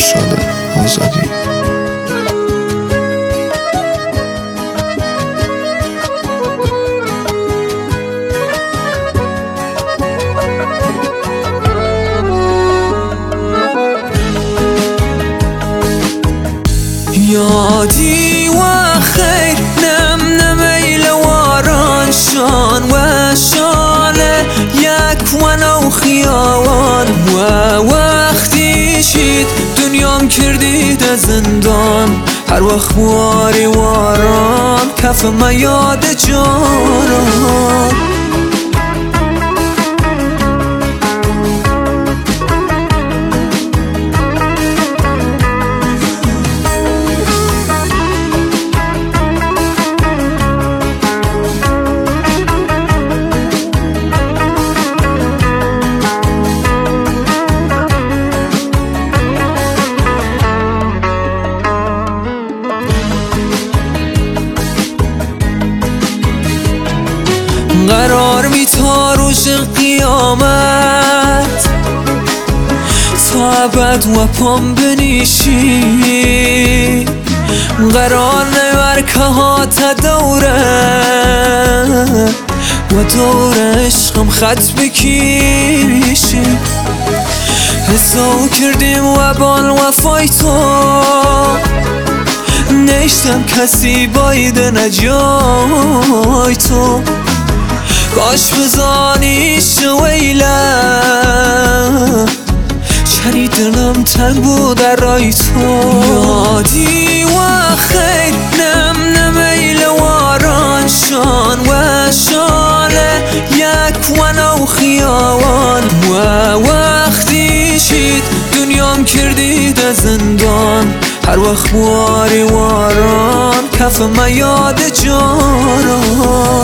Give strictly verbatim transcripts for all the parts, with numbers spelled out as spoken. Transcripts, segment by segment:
مشعل آزادی. یادی و خیر نم نمیل واران شان و شاله یک و نو خیاوان و وقتی شید دنیام کردید زندان. هر وقت واری واران کف ما یاد جانان. قرار می تا روز قیامت تا ابد و پام بنیشی. قرار نور که ها تا دوره و دور عشقم خط بکیشی. حساب کردیم و بال وفای تو نشتم کسی باید نجای تو. کاش بزانی شویله چری دلم تنگ بود در رای تو. یادی و خیر نم نمیل واران شان و شاله یک و نو خیاوان و وقتی شید دنیام کردید زندان. هر وقت واری واران کف ما یاد جانان.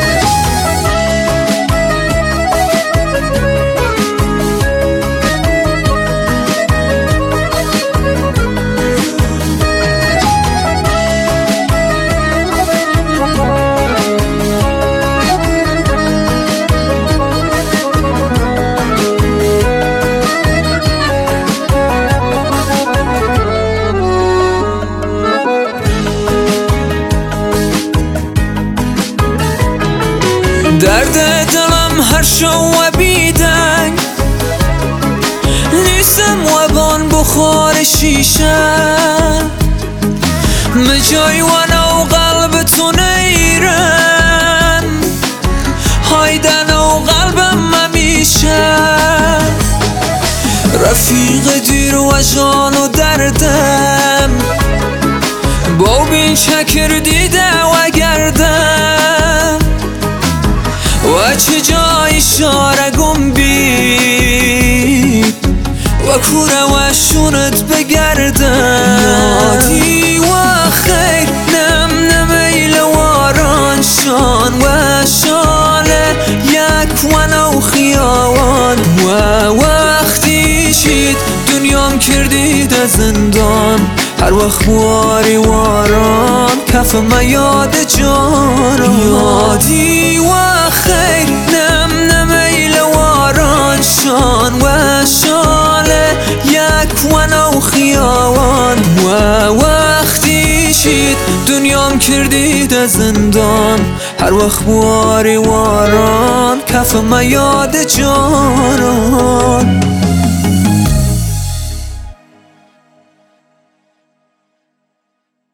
درد دلم هر شو و بیدنگ نیستم و بان بخار شیشه. مجای و نو قلب تو نیرم هایدن و قلبم ممیشه. رفیق دیر و جان و دردم با بین چکر دیده و گردم و چه جای اشاره گم بید و کوره و شونت بگردم. یادی و خیر نم نمیل واران شان و شاله یک و نو خیاوان و وقتی شید دنیام کردید زندان. هر وقت واری واران کف ما یاد جانان. یادی و خیر نم نمیل واران شان و شاله یک و نو خیاوان و وقتی شید دنیام کردید زندان. هر وقت واری واران کف ما یاد جانان.